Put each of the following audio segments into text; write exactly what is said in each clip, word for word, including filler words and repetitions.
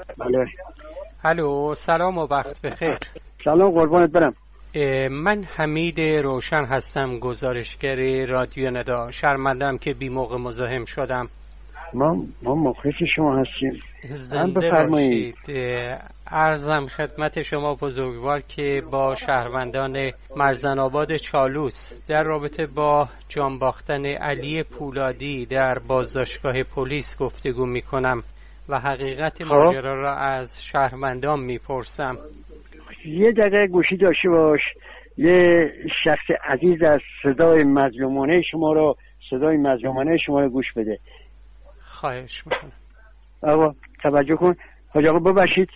بله. الو، سلام و وقت بخیر. سلام قربانت برم. من حمید روشن هستم، گزارشگر رادیو ندا. شرمندم که بی موقع مزاحم شدم. ما ما مخلص شما هستیم. زنده باشید. عرضم خدمت شما بزرگوار که با شهروندان مرزن‌آباد چالوس در رابطه با جان باختن علی پولادی در بازداشتگاه پلیس گفتگو میکنم و حقیقت ماجرا را از شهروندان میپرسم. یه دقیقه گوشی داشته باش. یه شخص عزیز از صدای مظلومانه شما رو صدای مظلومانه شما رو گوش بده. خواهش میکنم. آقا توجه کن. حاج آقا ببخشید.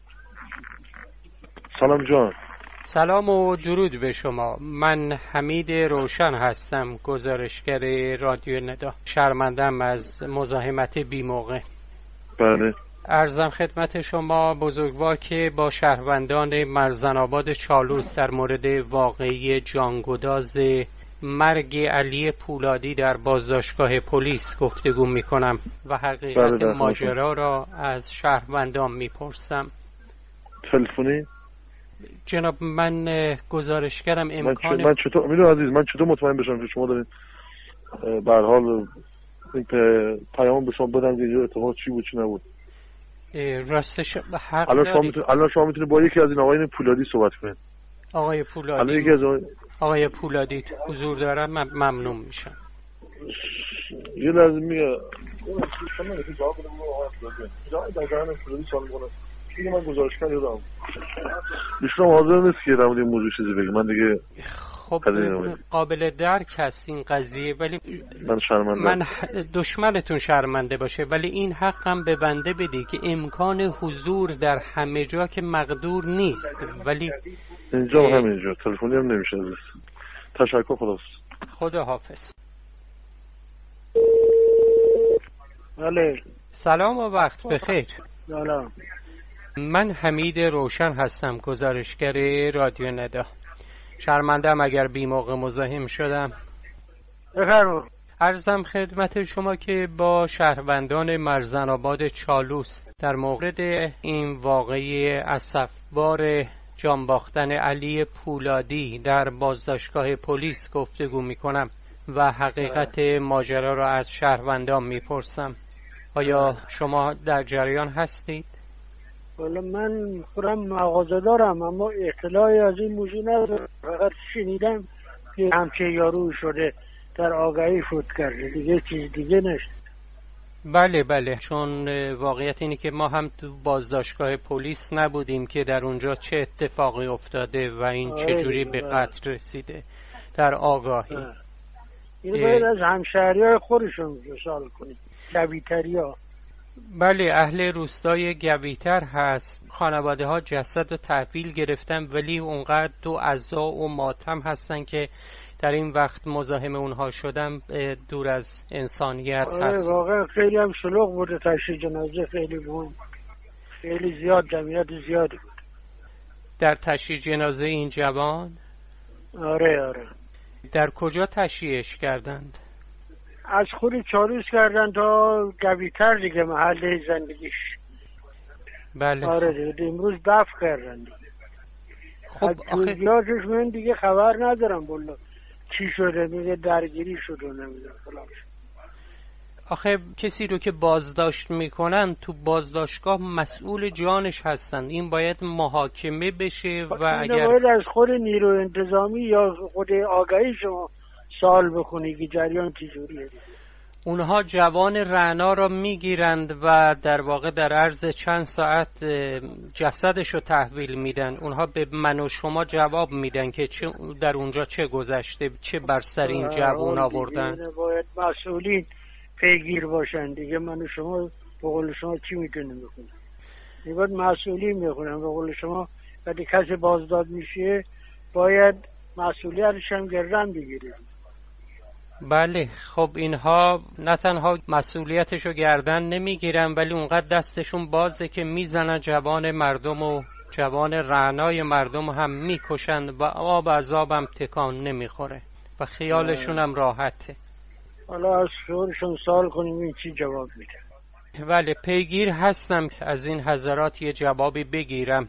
سلام جان. سلام و درود به شما. من حمید روشن هستم، گزارشگر رادیو ندا. شرمندم از مزاحمت بی موقع. بله. عرضم خدمت شما بزرگوار که با شهروندان مرزن‌آباد چالوس در مورد واقعی جانگداز مرگ علی پولادی در بازداشتگاه پلیس گفتگو میکنم و حقیقت بله ماجرا را از شهروندان میپرسم. تلفنی؟ جناب من گزارشگرم. امکان من, من چطور میدونم عزیز، من چطور مطمئن بشم که شما دارین به هر حال این پیام به شما بدن که اینجا اتفاق چی بود چی نبود؟ راستش حق الان شما دارید. میتونید الان شما میتونید با یکی از این آقایان پولادی صحبت کنید. آقای پولادی. الان یکی از آقای... آقای پولادی حضور دارن، من ممنون میشم. یه لحظه میگه شما نمیتونید جواب بدم. آقای پولادی جواب دادن پولادی سوال میکنه. دیگه من گزارشگر یادم ایشون حاضر نیست که در مورد این موضوع چیزی بگه. من دیگه خب قابل درک هست این قضیه، ولی من شرمنده. من دشمنتون شرمنده باشه، ولی این حقم به بنده بدی که امکان حضور در همه جا که مقدور نیست، ولی اینجا هم همینجا تلفنی هم نمیشه. تشکر. خلاص خدا حافظ. بله. سلام و وقت بخیر. سلام. من حمید روشن هستم، گزارشگر رادیو ندا. شرمندم اگر بی موقع مزاحم شدم. بفرمایید. عرضم خدمت شما که با شهروندان مرزن‌آباد چالوس در مورد این واقعی اسفبار جان باختن علی پولادی در بازداشتگاه پلیس گفتگو میکنم و حقیقت ماجرا را از شهروندان میپرسم. آیا شما در جریان هستید؟ والا من خودم مغازه دارم اما اطلاعی از این موضوع ندارم. فقط شنیدم که همچه یارو شده در آگهی فوت کرده، دیگه چیز دیگه نشد. بله بله، چون واقعیت اینه که ما هم تو بازداشتگاه پلیس نبودیم که در اونجا چه اتفاقی افتاده و این چجوری به قتل رسیده در آگاهی. این باید از همشهری های خودشون سوال کنید. گویتری ها. بله، اهل روستای گویتر هست. خانواده ها جسد رو تحویل گرفتن، ولی اونقدر دو عزا و ماتم هستن که در این وقت مزاحم اونها شدم دور از انسانیت هست. آره واقعا خیلی هم شلوغ بوده تشییع جنازه، خیلی بود، خیلی زیاد، جمعیت زیادی بود در تشییع جنازه این جوان. آره آره. در کجا تشییعش کردند؟ از خود چالوس کردن تا گویتر دیگه، محل زندگیش. بله. آره دیگه امروز دفع کردن دیگه. خب آخه جزیاتش من دیگه خبر ندارم بلا چی شده، میگه درگیری شد و نمیدونم فلان شد. آخه کسی رو که بازداشت میکنن تو بازداشتگاه مسئول جانش هستن، این باید محاکمه بشه و اگر باید از خود نیرو انتظامی یا خود آگهی شما سوال بکنی که جریان چجوریه. اونها جوان رعنا را میگیرند و در واقع در عرض چند ساعت جسدش رو تحویل میدن. اونها به من و شما جواب میدن که چه در اونجا چه گذشته، چه بر سر این جوان آوردن. باید مسئولین پیگیر باشن دیگه. من و شما به قول شما چی میتونیم بکنیم؟ باید مسئولین میخونن به قول شما. وقتی کسی بازداد میشه باید مسئولیتش هم گردن بگیره. بله. خب اینها نه تنها مسئولیتش رو گردن نمیگیرن، ولی اونقدر دستشون بازه که میزنن جوان مردم و جوان رعنای مردم هم میکشن و آب از آب هم تکان نمیخوره و خیالشون هم راحته. حالا از شورشون سوال کنیم این چی جواب میده. بله پیگیر هستم از این حضرات یه جوابی بگیرم.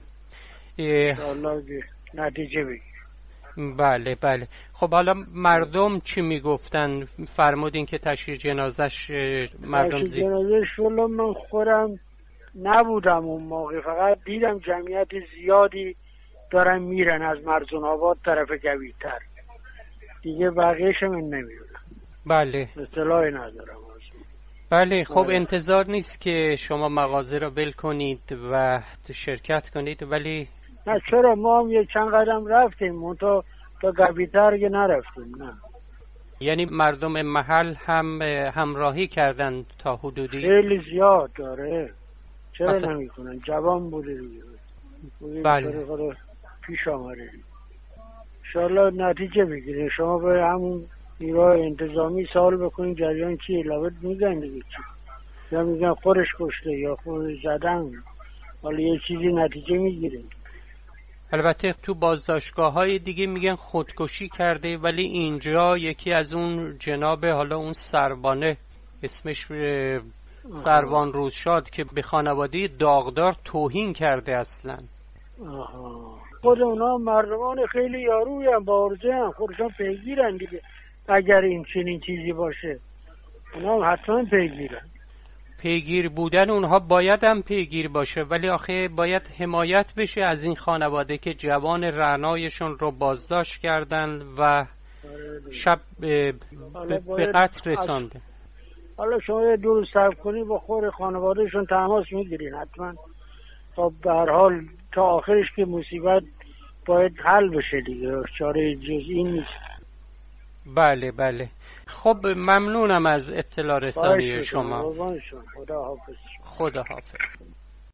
الله نتیجه بگیر. بله بله. خب حالا مردم چی میگفتن؟ فرمودین که تشییع جنازش مردم زی... جنازش ولو من خودم نبودم اون موقع، فقط دیدم جمعیت زیادی دارن میرن از مرزون آباد طرف گویتر، دیگه بقیهش من نمیدونم. بله اطلاعی ندارم. بله خب انتظار نیست که شما مغازه رو ول کنید و شرکت کنید، ولی نه چرا، ما هم یه چند قدم رفتیم منتها تا گویتر که نرفتیم. نه یعنی مردم محل هم همراهی کردن تا حدودی خیلی زیاد داره، چرا اصلا... نمی کنن؟ جوان بوده دیگه. بله پیش آمده انشالله نتیجه بگیرین. شما به همون نیروهای انتظامی سوال بکنین جریان چیه، لابد میگن دیگه چی، یا میگن خورش کشته یا خورش زدن، حالا یه چیزی نتیجه میگیرین. البته تو بازداشتگاه های دیگه میگن خودکشی کرده، ولی اینجا یکی از اون جناب حالا اون سربانه اسمش سروان روزشاد که به خانواده داغدار توهین کرده اصلا. آها. خود اونا مردمان خیلی یاروی هم با عرضه هم خودشان پیگیرن دیگه، اگر این چنین چیزی باشه اونا حتما پیگیرن. پیگیر بودن اونها باید هم پیگیر باشه، ولی آخه باید حمایت بشه از این خانواده که جوان رعنایشون رو بازداشت کردن و شب به, به قتل رسانده. حالا شما یه دور صرف کنی با خور خانوادهشون تماس میگیرین حتما. خب به هر حال تا آخرش که مصیبت باید حل بشه دیگه، چاره جز این نیست. بله بله. خب ممنونم از اطلاع رسانی شما. خدا حافظ. خدا حافظ.